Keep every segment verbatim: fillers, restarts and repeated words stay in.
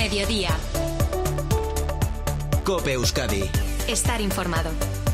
mediodía. COPE Euskadi. Estar informado.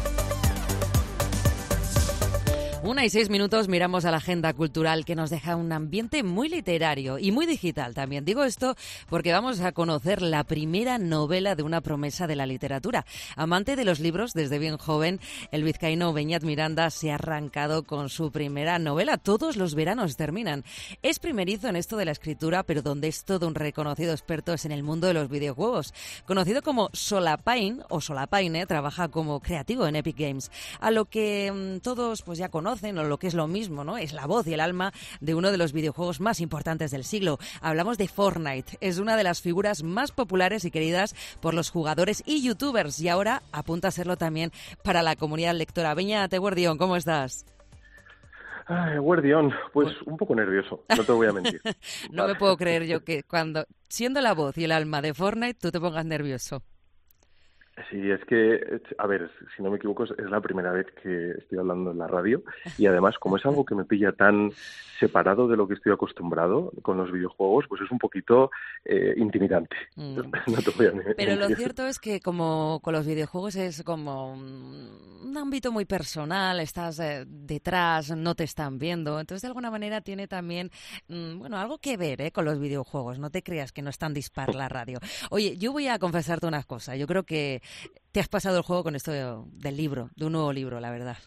Una y seis minutos, miramos a la agenda cultural que nos deja un ambiente muy literario y muy digital también. Digo esto porque vamos a conocer la primera novela de una promesa de la literatura. Amante de los libros desde bien joven, el vizcaíno Beñat Miranda se ha arrancado con su primera novela. Todos los veranos terminan. Es primerizo en esto de la escritura, pero donde es todo un reconocido experto es en el mundo de los videojuegos. Conocido como Solapain o Solapaine, trabaja como creativo en Epic Games. A lo que mmm, todos pues ya conocen, o lo que es lo mismo, ¿no? Es la voz y el alma de uno de los videojuegos más importantes del siglo. Hablamos de Fortnite. Es una de las figuras más populares y queridas por los jugadores y youtubers, y ahora apunta a serlo también para la comunidad lectora. Beñat Eguerdión, ¿cómo estás? Ay, Guardión, pues un poco nervioso, no te voy a mentir. No vale. Me puedo creer yo que cuando, siendo la voz y el alma de Fortnite, tú te pongas nervioso. Sí, es que, a ver, si no me equivoco, es la primera vez que estoy hablando en la radio y además, como es algo que me pilla tan separado de lo que estoy acostumbrado con los videojuegos, pues es un poquito eh, intimidante. Mm. No te voy a mentir. Pero lo cierto es que como con los videojuegos es como un ámbito muy personal, estás eh, detrás, no te están viendo, entonces de alguna manera tiene también, mm, bueno, algo que ver eh, con los videojuegos, no te creas que no es tan dispar la radio. Oye, yo voy a confesarte una cosa, yo creo que te has pasado el juego con esto de, del libro, de un nuevo libro, la verdad.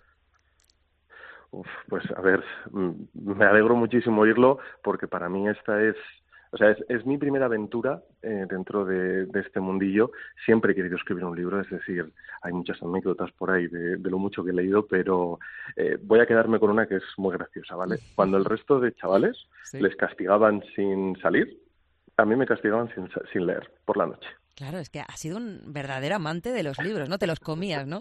Uf, pues a ver, me alegro muchísimo oírlo porque para mí esta es, o sea, es, es mi primera aventura eh, dentro de, de este mundillo. Siempre he querido escribir un libro, es decir, hay muchas anécdotas por ahí de, de lo mucho que he leído, pero eh, voy a quedarme con una que es muy graciosa, ¿vale? Cuando el resto de chavales sí. les castigaban sin salir, a mí me castigaban sin, sin leer por la noche. Claro, es que has sido un verdadero amante de los libros, ¿no? Te los comías, ¿no?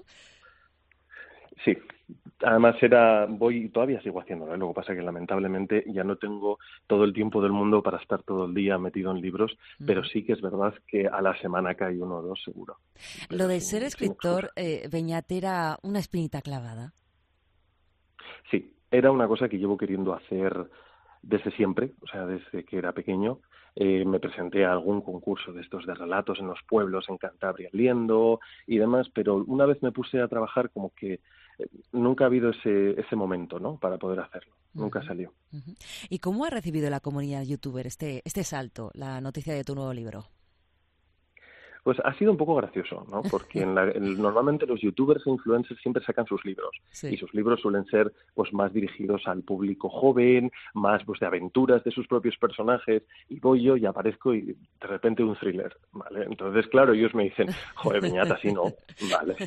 Sí, además era, voy, todavía sigo haciéndolo, ¿eh? Lo que pasa es que lamentablemente ya no tengo todo el tiempo del mundo para estar todo el día metido en libros, mm. pero sí que es verdad que a la semana cae uno o dos seguro. Pero Lo de sin, ser escritor, eh, Beñat, ¿era una espinita clavada? Sí, era una cosa que llevo queriendo hacer desde siempre, o sea, desde que era pequeño. Eh, me presenté a algún concurso de estos de relatos en los pueblos, en Cantabria, Liendo y demás, pero una vez me puse a trabajar como que eh, nunca ha habido ese, ese momento, ¿no?, para poder hacerlo. Uh-huh. Nunca salió. Uh-huh. ¿Y cómo ha recibido la comunidad youtuber este, este salto, la noticia de tu nuevo libro? Pues ha sido un poco gracioso, ¿no? Porque en la, en, normalmente los youtubers e influencers siempre sacan sus libros. Sí. Y sus libros suelen ser pues más dirigidos al público joven, más pues de aventuras de sus propios personajes. Y voy yo y aparezco y de repente un thriller, ¿vale? Entonces, claro, ellos me dicen, joder, Beñat, así no, vale.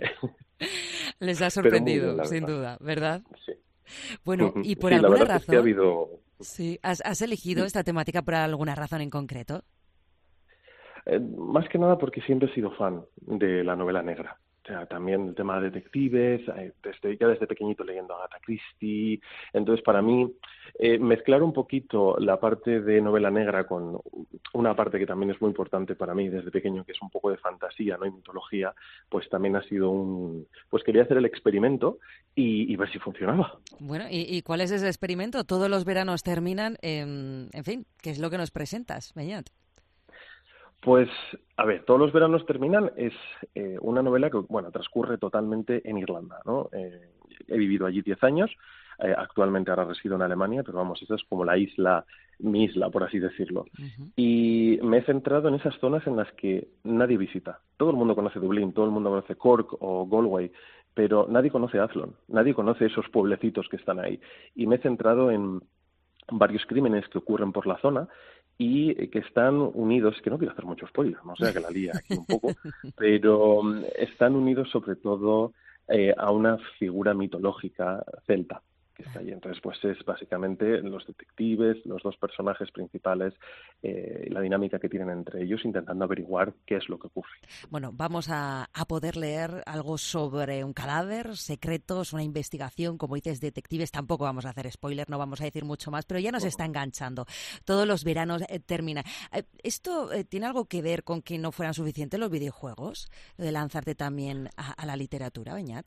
Les ha sorprendido, bien, sin duda, ¿verdad? Sí. Bueno, y por sí, alguna la verdad razón... Es que ha habido... Sí, ¿has, has elegido sí. esta temática por alguna razón en concreto? Eh, más que nada porque siempre he sido fan de la novela negra. O sea, también el tema de detectives, eh, desde, ya desde pequeñito leyendo a Agatha Christie. Entonces, para mí, eh, mezclar un poquito la parte de novela negra con una parte que también es muy importante para mí desde pequeño, que es un poco de fantasía, ¿no?, y mitología, pues también ha sido un... Pues quería hacer el experimento y, y ver si funcionaba. Bueno, ¿y, ¿y cuál es ese experimento? Todos los veranos terminan, en, en fin, ¿qué es lo que nos presentas, Beñat? Pues, a ver, todos los veranos terminan es eh, una novela que, bueno, transcurre totalmente en Irlanda, ¿no? Eh, he vivido allí diez años, eh, actualmente ahora resido en Alemania, pero vamos, esa es como la isla, mi isla, por así decirlo. Uh-huh. Y me he centrado en esas zonas en las que nadie visita. Todo el mundo conoce Dublín, todo el mundo conoce Cork o Galway, pero nadie conoce Athlone, nadie conoce esos pueblecitos que están ahí. Y me he centrado en varios crímenes que ocurren por la zona y que están unidos, que no quiero hacer mucho spoiler, no sé, que la lía aquí un poco, pero están unidos sobre todo eh, a una figura mitológica celta que está allí. Entonces, pues es básicamente los detectives, los dos personajes principales, eh, la dinámica que tienen entre ellos, intentando averiguar qué es lo que ocurre. Bueno, vamos a, a poder leer algo sobre un cadáver, secretos, una investigación, como dices, detectives. Tampoco vamos a hacer spoiler, no vamos a decir mucho más, pero ya nos está enganchando. Todos los veranos eh, terminan. Eh, ¿Esto eh, tiene algo que ver con que no fueran suficientes los videojuegos? Lo de lanzarte también a, a la literatura, Beñat.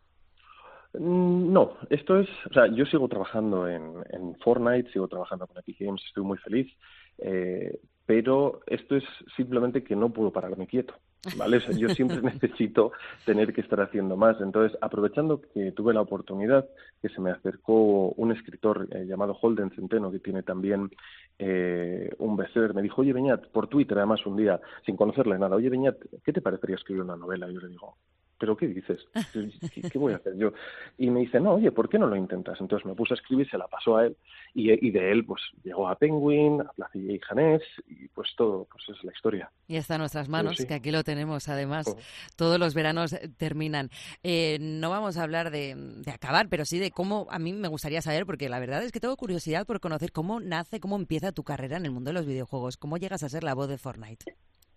No, esto es, o sea, yo sigo trabajando en, en Fortnite, sigo trabajando con Epic Games, estoy muy feliz, eh, pero esto es simplemente que no puedo pararme quieto, ¿vale? O sea, yo siempre necesito tener que estar haciendo más. Entonces, aprovechando que tuve la oportunidad, que se me acercó un escritor eh, llamado Holden Centeno, que tiene también eh, un bestseller, me dijo, oye, Beñat, por Twitter además un día, sin conocerle nada, oye, Beñat, ¿qué te parecería escribir una novela? Y yo le digo, ¿pero qué dices? ¿Qué, qué voy a hacer yo? Y me dice, no, oye, ¿por qué no lo intentas? Entonces me puse a escribir, se la pasó a él, y, y de él pues llegó a Penguin, a Placilla y Janés, y pues todo, pues es la historia. Y está en nuestras manos, sí. Que aquí lo tenemos, además. Oh. Todos los veranos terminan. Eh, no vamos a hablar de, de acabar, pero sí de cómo, a mí me gustaría saber, porque la verdad es que tengo curiosidad por conocer cómo nace, cómo empieza tu carrera en el mundo de los videojuegos, cómo llegas a ser la voz de Fortnite.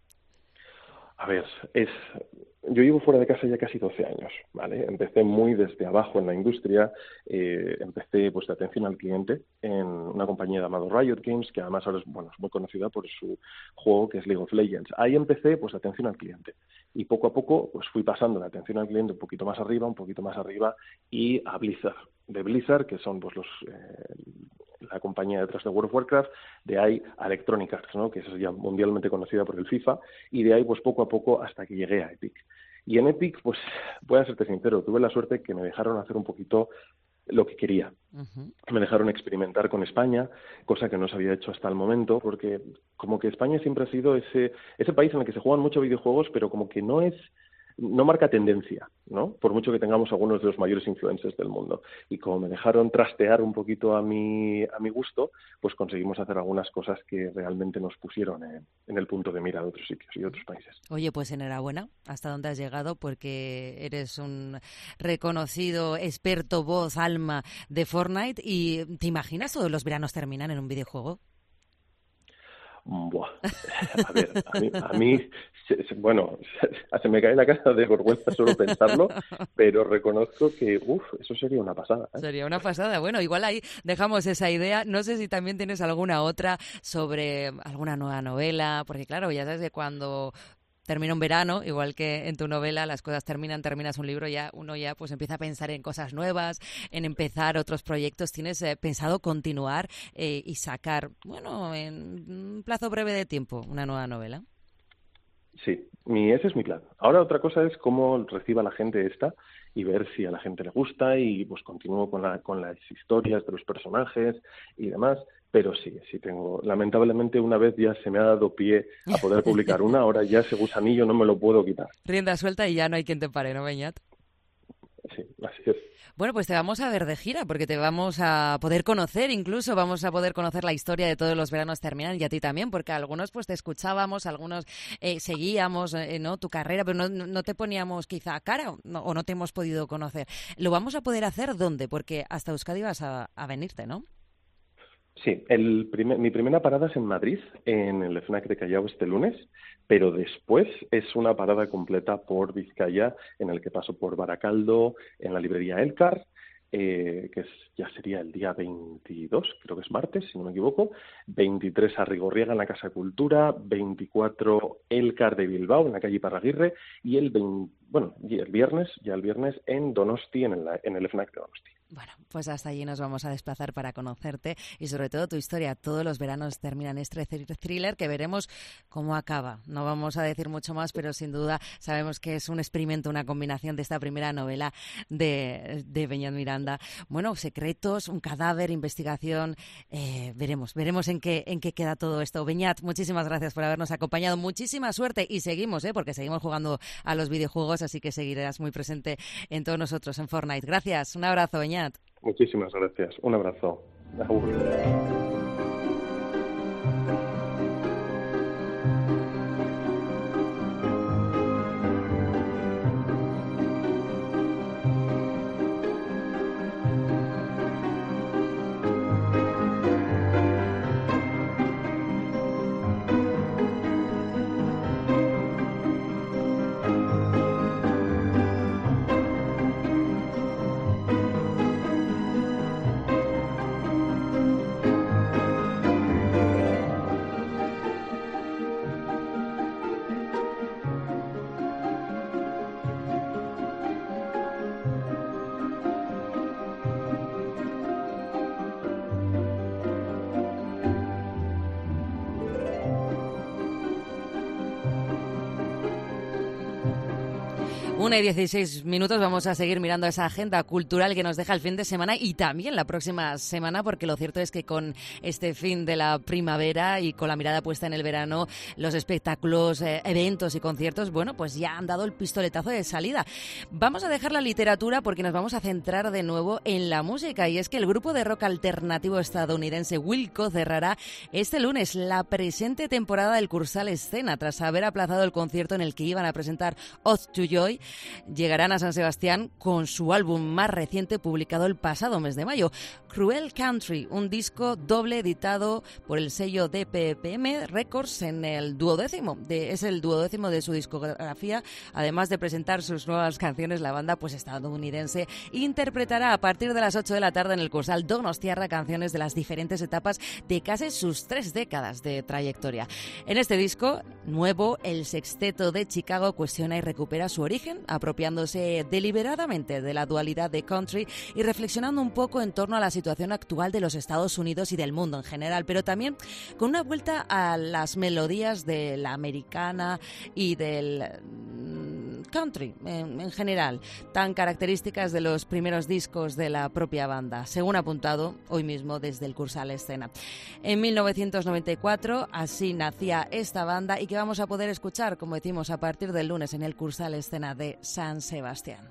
A ver, es yo llevo fuera de casa ya casi doce años, ¿vale? Empecé muy desde abajo en la industria, eh, empecé pues de atención al cliente en una compañía llamada Riot Games, que además ahora es, bueno, es muy conocida por su juego que es League of Legends. Ahí empecé pues de atención al cliente y poco a poco pues fui pasando de atención al cliente un poquito más arriba, un poquito más arriba y a Blizzard. De Blizzard, que son pues los eh, la compañía detrás de World of Warcraft, de ahí a Electronic Arts, ¿no? Que es ya mundialmente conocida por el FIFA, y de ahí pues poco a poco hasta que llegué a Epic. Y en Epic, pues voy a serte sincero, tuve la suerte que me dejaron hacer un poquito lo que quería. Uh-huh. Me dejaron experimentar con España, cosa que no se había hecho hasta el momento, porque como que España siempre ha sido ese ese país en el que se juegan muchos videojuegos, pero como que no es no marca tendencia, ¿no? Por mucho que tengamos algunos de los mayores influencers del mundo. Y como me dejaron trastear un poquito a mi, a mi gusto, pues conseguimos hacer algunas cosas que realmente nos pusieron en, en el punto de mira de otros sitios y de otros países. Oye, pues enhorabuena hasta dónde has llegado, porque eres un reconocido experto, voz, alma de Fortnite. ¿Y te imaginas todos los veranos terminan en un videojuego? Buah. A ver, a mí, a mí se, se, bueno, se, se me cae la cara de vergüenza solo pensarlo, pero reconozco que, uff, eso sería una pasada, ¿eh? Sería una pasada. Bueno, igual ahí dejamos esa idea. No sé si también tienes alguna otra sobre alguna nueva novela, porque claro, ya sabes que cuando termina un verano, igual que en tu novela, las cosas terminan, terminas un libro, ya uno ya pues empieza a pensar en cosas nuevas, en empezar otros proyectos. ¿Tienes eh, pensado continuar eh, y sacar, bueno, en un plazo breve de tiempo, una nueva novela? Sí, mi, ese es mi plan. Ahora otra cosa es cómo reciba la gente esta y ver si a la gente le gusta y pues continúo con, la, con las historias de los personajes y demás. Pero sí, sí tengo. Lamentablemente una vez ya se me ha dado pie a poder publicar una, ahora ya ese gusanillo no me lo puedo quitar. Rienda suelta y ya no hay quien te pare, ¿no, Beñat? Sí, así es. Bueno, pues te vamos a ver de gira, porque te vamos a poder conocer, incluso vamos a poder conocer la historia de todos los veranos terminan, y a ti también, porque algunos pues te escuchábamos, algunos eh, seguíamos eh, no tu carrera, pero no, no te poníamos quizá cara no, o no te hemos podido conocer. ¿Lo vamos a poder hacer dónde? Porque hasta Euskadi vas a, a venirte, ¿no? Sí, el primer, mi primera parada es en Madrid, en el FNAC de Callao este lunes, pero después es una parada completa por Vizcaya, en el que paso por Baracaldo, en la librería Elcar, eh, que es, ya sería el día veintidós, creo que es martes, si no me equivoco, veintitrés a Rigorriaga en la Casa Cultura, veinticuatro Elcar de Bilbao, en la calle Iparraguirre, y el, veinte, bueno, y el viernes, ya el viernes, en Donosti, en el, en el FNAC de Donosti. Bueno, pues hasta allí nos vamos a desplazar para conocerte y sobre todo tu historia. Todos los veranos terminan este thriller que veremos cómo acaba. No vamos a decir mucho más, pero sin duda sabemos que es un experimento, una combinación de esta primera novela de, de Beñat Miranda. Bueno, secretos, un cadáver, investigación. Eh, veremos, veremos en qué, en qué queda todo esto. Beñat, muchísimas gracias por habernos acompañado. Muchísima suerte y seguimos, ¿eh? Porque seguimos jugando a los videojuegos, así que seguirás muy presente en todos nosotros en Fortnite. Gracias, un abrazo, Beñat. Muchísimas gracias. Un abrazo. Una y dieciséis minutos, vamos a seguir mirando esa agenda cultural que nos deja el fin de semana y también la próxima semana, porque lo cierto es que con este fin de la primavera y con la mirada puesta en el verano, los espectáculos, eh, eventos y conciertos, bueno, pues ya han dado el pistoletazo de salida. Vamos a dejar la literatura porque nos vamos a centrar de nuevo en la música, y es que el grupo de rock alternativo estadounidense Wilco cerrará este lunes la presente temporada del Cursal Escena tras haber aplazado el concierto en el que iban a presentar Ode to Joy. Llegarán a San Sebastián con su álbum más reciente publicado el pasado mes de mayo, Cruel Country, un disco doble editado por el sello D P P M Records en el duodécimo, de, es el duodécimo de su discografía. Además de presentar sus nuevas canciones, la banda pues estadounidense interpretará a partir de las ocho de la tarde en el Cursal Donostiarra canciones de las diferentes etapas de casi sus tres décadas de trayectoria. En este disco nuevo, el Sexteto de Chicago cuestiona y recupera su origen, apropiándose deliberadamente de la dualidad de country y reflexionando un poco en torno a la situación actual de los Estados Unidos y del mundo en general, pero también con una vuelta a las melodías de la americana y del country en, en general, tan características de los primeros discos de la propia banda, según apuntado hoy mismo desde el Cursal Escena. En mil novecientos noventa y cuatro así nacía esta banda, y que vamos a poder escuchar, como decimos, a partir del lunes en el Cursal Escena de San Sebastián.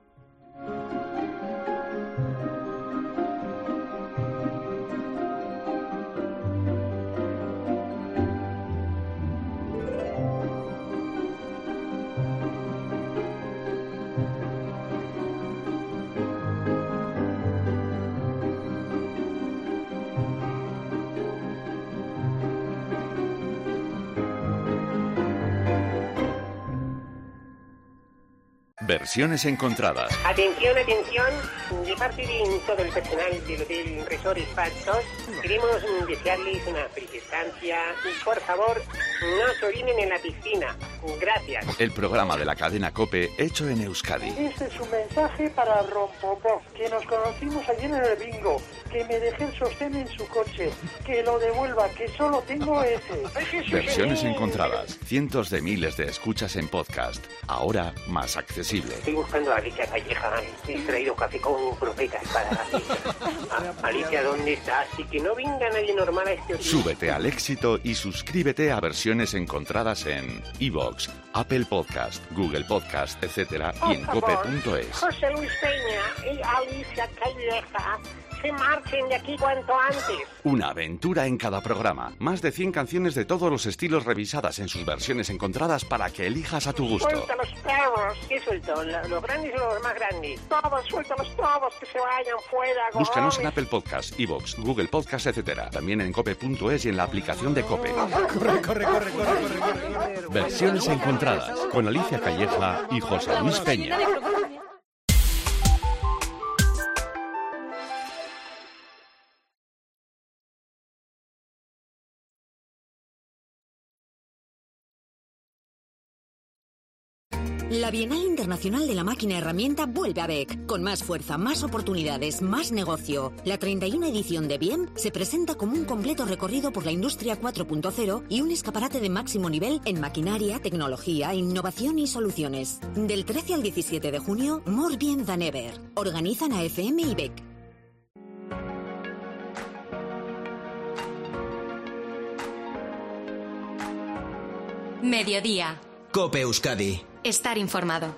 Versiones encontradas. Atención, atención, de parte de todo el personal del Hotel Resort Spa dos, queremos desearles una feliz estancia y por favor, no se orinen en la piscina. Gracias. El programa de la cadena COPE hecho en Euskadi. Este es un mensaje para Rompopó, que nos conocimos ayer en el bingo, que me dejé el sostén en su coche, que lo devuelva, que solo tengo ese. Versiones encontradas. Cientos de miles de escuchas en podcast. Ahora más accesible. Estoy buscando a Alicia Calleja. He traído café con croquetas para Alicia. Ah, Alicia, ¿dónde estás? Y que no venga nadie normal a este hotel. Súbete al éxito y suscríbete a Versiones encontradas en iVoox, Apple Podcast, Google Podcast, etcétera, y en cope punto es. José Luis Peña y Alicia Calleja, se marchen de aquí cuanto antes. Una aventura en cada programa. Más de cien canciones de todos los estilos revisadas en sus versiones encontradas para que elijas a tu gusto. Suelta los perros. ¿Qué suelto? ¿Los grandes o los más grandes? Todos, suéltalos todos, que se vayan fuera. Búscanos en Apple Podcast, iVoox, Google Podcast, etcétera. También en cope punto es y en la aplicación de COPE. Corre, corre, corre, corre, corre, corre, corre. Versiones encontradas con Alicia Calleja y José Luis Peña. La Bienal Internacional de la Máquina Herramienta vuelve a B E C, con más fuerza, más oportunidades, más negocio. La treinta y una edición de B I E M se presenta como un completo recorrido por la industria cuatro punto cero y un escaparate de máximo nivel en maquinaria, tecnología, innovación y soluciones. Del trece al diecisiete de junio, More B I E M Than Ever. Organizan A F M y B E C. Mediodía. COPE Euskadi. Estar informado.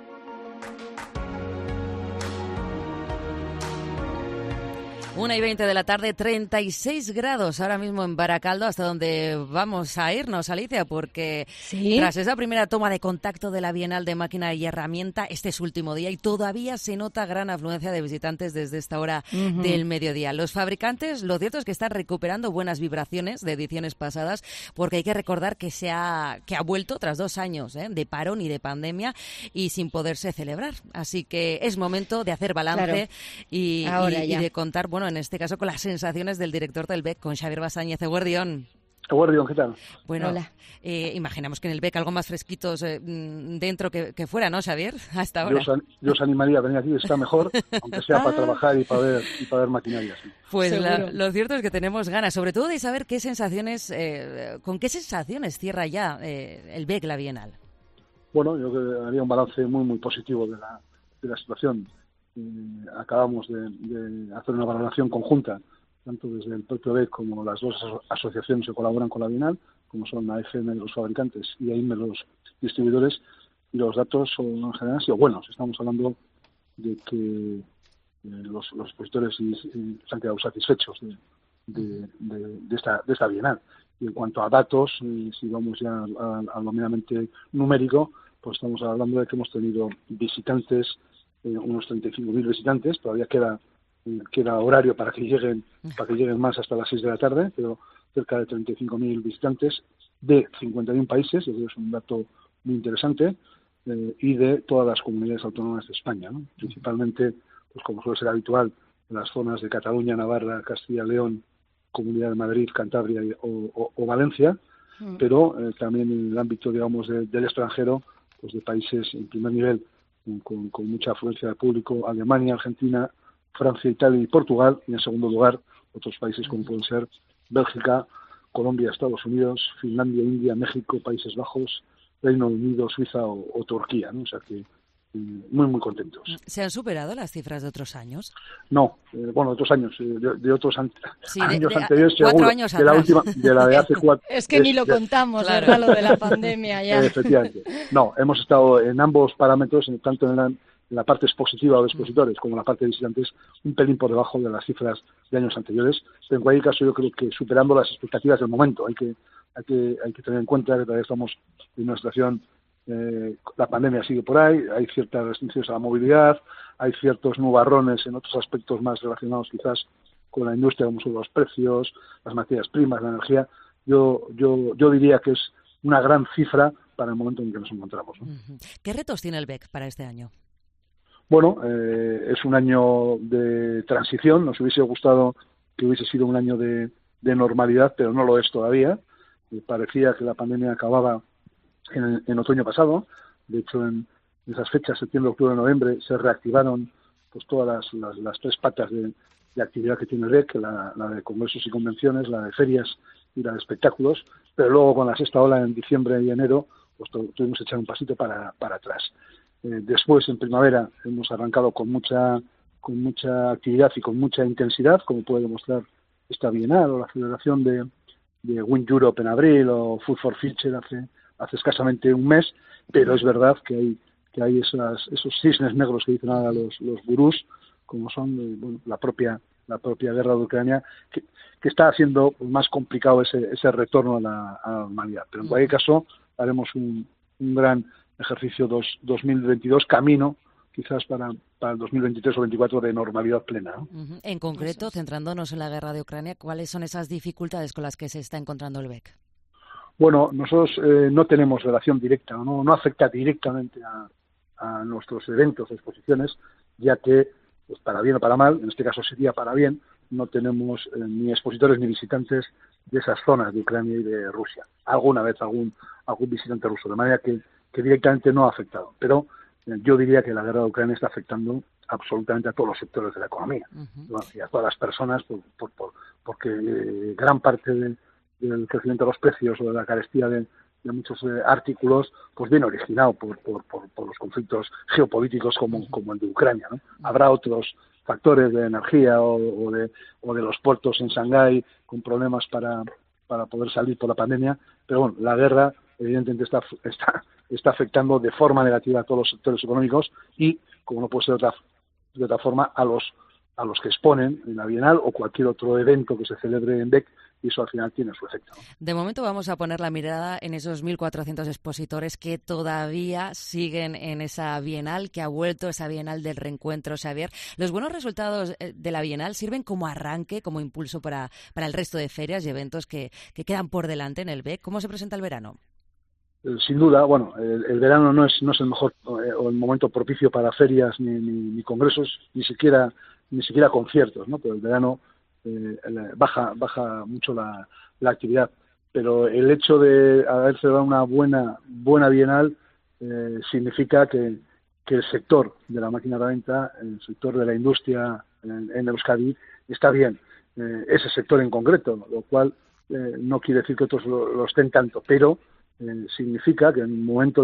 Una y veinte de la tarde, treinta y seis grados ahora mismo en Baracaldo, hasta donde vamos a irnos, Alicia, porque ¿sí? Tras esa primera toma de contacto de la Bienal de Máquina y Herramienta, este es su último día y todavía se nota gran afluencia de visitantes desde esta hora uh-huh. del mediodía. Los fabricantes, lo cierto es que están recuperando buenas vibraciones de ediciones pasadas, porque hay que recordar que se ha, que ha vuelto tras dos años ¿eh? de parón y de pandemia y sin poderse celebrar. Así que es momento de hacer balance claro. y, y, y de contar, bueno, en este caso con las sensaciones del director del B E C, con Xavier Basáñez. Eguerdión. Eguerdión, ¿qué tal? Bueno, eh, imaginamos que en el B E C algo más fresquitos eh, dentro que, que fuera, ¿no, Xavier? Hasta ahora. Yo os, yo os animaría a venir aquí, está mejor, aunque sea para trabajar y para ver, y para ver maquinaria. Sí. Pues la, lo cierto es que tenemos ganas, sobre todo de saber qué sensaciones, eh, con qué sensaciones cierra ya eh, el B E C la Bienal. Bueno, yo creo que haría un balance muy, muy positivo de la, de la situación. Eh, acabamos de, de hacer una valoración conjunta, tanto desde el propio B E C como las dos aso- asociaciones que colaboran con la Bienal, como son la F M de los fabricantes y A I M E los distribuidores, y los datos son, en general han sido buenos. Estamos hablando de que eh, los, los expositores y, y se han quedado satisfechos de, de, de, de, esta, de esta Bienal. Y en cuanto a datos, eh, si vamos ya a, a lo meramente numérico, pues estamos hablando de que hemos tenido visitantes, eh, unos treinta y cinco mil visitantes, todavía queda eh, queda horario para que lleguen para que lleguen más hasta las seis de la tarde, pero cerca de treinta y cinco mil visitantes de cincuenta y uno países, eso es un dato muy interesante, eh, y de todas las comunidades autónomas de España, ¿no? Principalmente, pues como suele ser habitual, en las zonas de Cataluña, Navarra, Castilla y León, Comunidad de Madrid, Cantabria y, o, o, o Valencia, mm. pero eh, también en el ámbito, digamos, de, del extranjero, pues de países en primer nivel con, con mucha afluencia de público, Alemania, Argentina, Francia, Italia y Portugal, y en segundo lugar otros países como pueden ser Bélgica, Colombia, Estados Unidos, Finlandia, India, México, Países Bajos, Reino Unido, Suiza o, o Turquía, ¿no? O sea que muy, muy contentos. ¿Se han superado las cifras de otros años? No, eh, bueno, de otros años, eh, de, de otros an sí, años de, de, anteriores, cuatro seguro, años de la última, de la de hace cuatro. Es que es, ni lo de, contamos, claro. ¿verdad? Lo de la pandemia ya. Eh, efectivamente. No, hemos estado en ambos parámetros, tanto en la, en la parte expositiva o de expositores como en la parte de visitantes, un pelín por debajo de las cifras de años anteriores. Pero en cualquier caso, yo creo que superando las expectativas del momento. Hay que, hay que, hay que tener en cuenta que todavía estamos en una situación. Eh, la pandemia sigue por ahí, hay ciertas restricciones a la movilidad, hay ciertos nubarrones en otros aspectos más relacionados quizás con la industria, como son los precios, las materias primas, la energía. Yo, yo, yo diría que es una gran cifra para el momento en que nos encontramos, ¿no? ¿Qué retos tiene el B E C para este año? Bueno, eh, es un año de transición. Nos hubiese gustado que hubiese sido un año de, de normalidad, pero no lo es todavía. Eh, parecía que la pandemia acababa En, en otoño pasado. De hecho, en esas fechas, septiembre, octubre, noviembre, se reactivaron pues todas las, las, las tres patas de, de actividad que tiene el B E C, la, la de congresos y convenciones, la de ferias y la de espectáculos, pero luego con la sexta ola en diciembre y enero, pues tuvimos que echar un pasito para, para atrás. Eh, después, en primavera, hemos arrancado con mucha, con mucha actividad y con mucha intensidad, como puede demostrar esta Bienal o la celebración de, de Wind Europe en abril o Food for Future hace hace escasamente un mes, pero es verdad que hay que hay esas, esos cisnes negros que dicen ahora los, los gurús, como son bueno, la propia la propia guerra de Ucrania, que, que está haciendo más complicado ese, ese retorno a la, a la normalidad. Pero en cualquier caso, haremos un, un gran ejercicio dos, dos mil veintidós, camino quizás para, para el dos mil veintitrés o veinticuatro de normalidad plena, ¿no? Uh-huh. En concreto, centrándonos en la guerra de Ucrania, ¿cuáles son esas dificultades con las que se está encontrando el B E C? Bueno, nosotros eh, no tenemos relación directa, no, no afecta directamente a, a nuestros eventos o exposiciones, ya que, pues para bien o para mal, en este caso sería para bien, no tenemos eh, ni expositores ni visitantes de esas zonas de Ucrania y de Rusia. Alguna vez algún algún visitante ruso, de manera que, que directamente no ha afectado. Pero eh, yo diría que la guerra de Ucrania está afectando absolutamente a todos los sectores de la economía, uh-huh. ¿no? Y a todas las personas, por, por, por, porque eh, gran parte de del crecimiento de los precios o de la carestía de, de muchos eh, artículos, pues viene originado por, por, por, por los conflictos geopolíticos como, como el de Ucrania, ¿no? Habrá otros factores de energía o, o, de, o de los puertos en Shanghái con problemas para, para poder salir por la pandemia, pero bueno, la guerra evidentemente está, está, está afectando de forma negativa a todos los sectores económicos y, como no puede ser de otra, de otra forma, a los a los que exponen en la Bienal o cualquier otro evento que se celebre en B E C, y eso al final tiene su efecto, ¿no? De momento vamos a poner la mirada en esos mil cuatrocientos expositores que todavía siguen en esa Bienal, que ha vuelto esa Bienal del reencuentro, Xavier. Los buenos resultados de la Bienal sirven como arranque, como impulso para, para el resto de ferias y eventos que, que quedan por delante en el B E C. ¿Cómo se presenta el verano? Sin duda, bueno, el, el verano no es no es el mejor eh, o el momento propicio para ferias ni, ni, ni congresos, ni siquiera ni siquiera conciertos, ¿no? Pero el verano eh, baja baja mucho la, la actividad. Pero el hecho de haber celebrado una buena buena Bienal eh, significa que, que el sector de la máquina de venta, el sector de la industria en, en Euskadi está bien. Eh, ese sector en concreto, lo cual eh, no quiere decir que otros lo, lo estén tanto, pero Eh, significa que en un momento de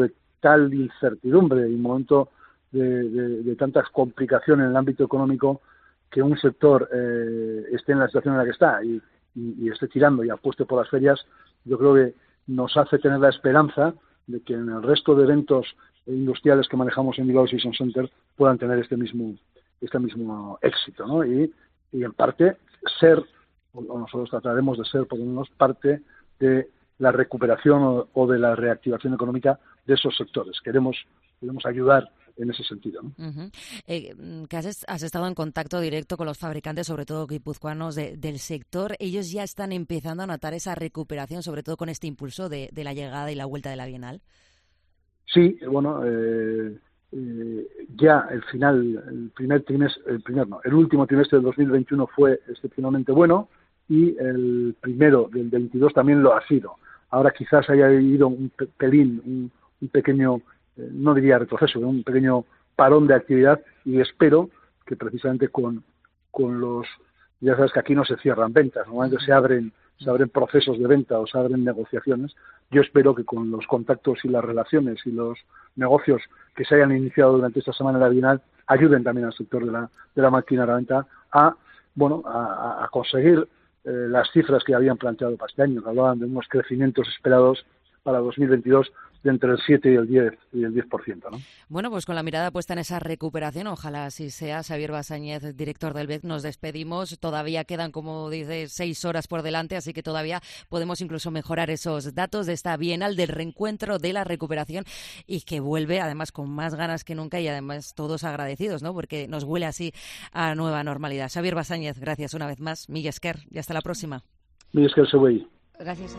tal incertidumbre y un momento de, de, de tantas complicaciones en el ámbito económico, que un sector eh, esté en la situación en la que está y, y, y esté tirando y apueste por las ferias, yo creo que nos hace tener la esperanza de que en el resto de eventos industriales que manejamos en Bilbao Exhibition Center puedan tener este mismo este mismo éxito, ¿no? Y, y en parte ser, o nosotros trataremos de ser por lo menos parte de la recuperación o, o de la reactivación económica de esos sectores. Queremos queremos ayudar en ese sentido, ¿no? Uh-huh. Eh, que has, has estado en contacto directo con los fabricantes, sobre todo guipuzcoanos de, del sector. Ellos ya están empezando a notar esa recuperación, sobre todo con este impulso de, de la llegada y la vuelta de la Bienal. Sí, bueno, eh, eh, ya el final, el primer trimestre, el primer no, el último trimestre del dos mil veintiuno fue excepcionalmente bueno y el primero del veintidós también lo ha sido. Ahora quizás haya habido un pelín, un, un pequeño, eh, no diría retroceso, un pequeño parón de actividad, y espero que precisamente con, con los, ya sabes que aquí no se cierran ventas, normalmente se abren, se abren procesos de venta o se abren negociaciones. Yo espero que con los contactos y las relaciones y los negocios que se hayan iniciado durante esta semana de la Bienal ayuden también al sector de la, de la máquina de la venta a, bueno, a, a conseguir eh, las cifras que habían planteado para este año, que hablaban de unos crecimientos esperados para dos mil veintidós de entre el siete y el diez y el diez por ciento, ¿no? Bueno, pues con la mirada puesta en esa recuperación, ojalá así sea. Xavier Bassáñez, director del B E C, nos despedimos. Todavía quedan, como dice, seis horas por delante, así que todavía podemos incluso mejorar esos datos de esta Bienal, del reencuentro, de la recuperación, y que vuelve además con más ganas que nunca y además todos agradecidos, ¿no? Porque nos huele así a nueva normalidad. Xavier Bassáñez, gracias una vez más. Milla esker, y hasta la próxima. Milla esker, Següey. Gracias.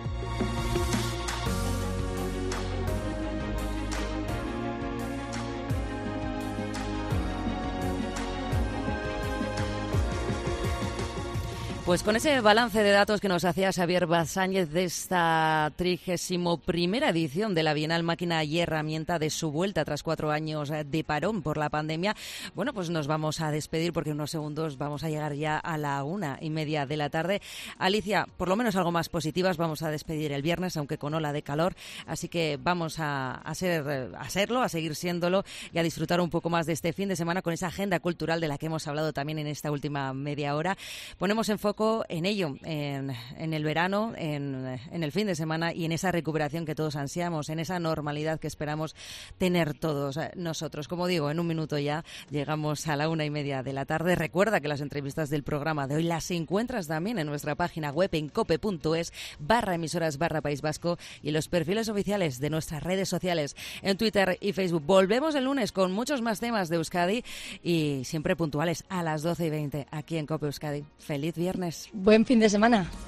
Pues con ese balance de datos que nos hacía Xavier Bassáñez de esta trigésimo primera edición de la Bienal Máquina y Herramienta, de su vuelta tras cuatro años de parón por la pandemia, bueno, pues nos vamos a despedir porque en unos segundos vamos a llegar ya a la una y media de la tarde. Alicia, por lo menos algo más positivas, vamos a despedir el viernes, aunque con ola de calor, así que vamos a, a, ser, a serlo, a seguir siéndolo y a disfrutar un poco más de este fin de semana con esa agenda cultural de la que hemos hablado también en esta última media hora. Ponemos en foco en ello, en, en el verano, en, en el fin de semana y en esa recuperación que todos ansiamos, en esa normalidad que esperamos tener todos nosotros. Como digo, en un minuto ya llegamos a la una y media de la tarde. Recuerda que las entrevistas del programa de hoy las encuentras también en nuestra página web en cope.es barra emisoras barra País Vasco y en los perfiles oficiales de nuestras redes sociales en Twitter y Facebook. Volvemos el lunes con muchos más temas de Euskadi y siempre puntuales a las doce y veinte aquí en Cope Euskadi. ¡Feliz viernes! Buen fin de semana.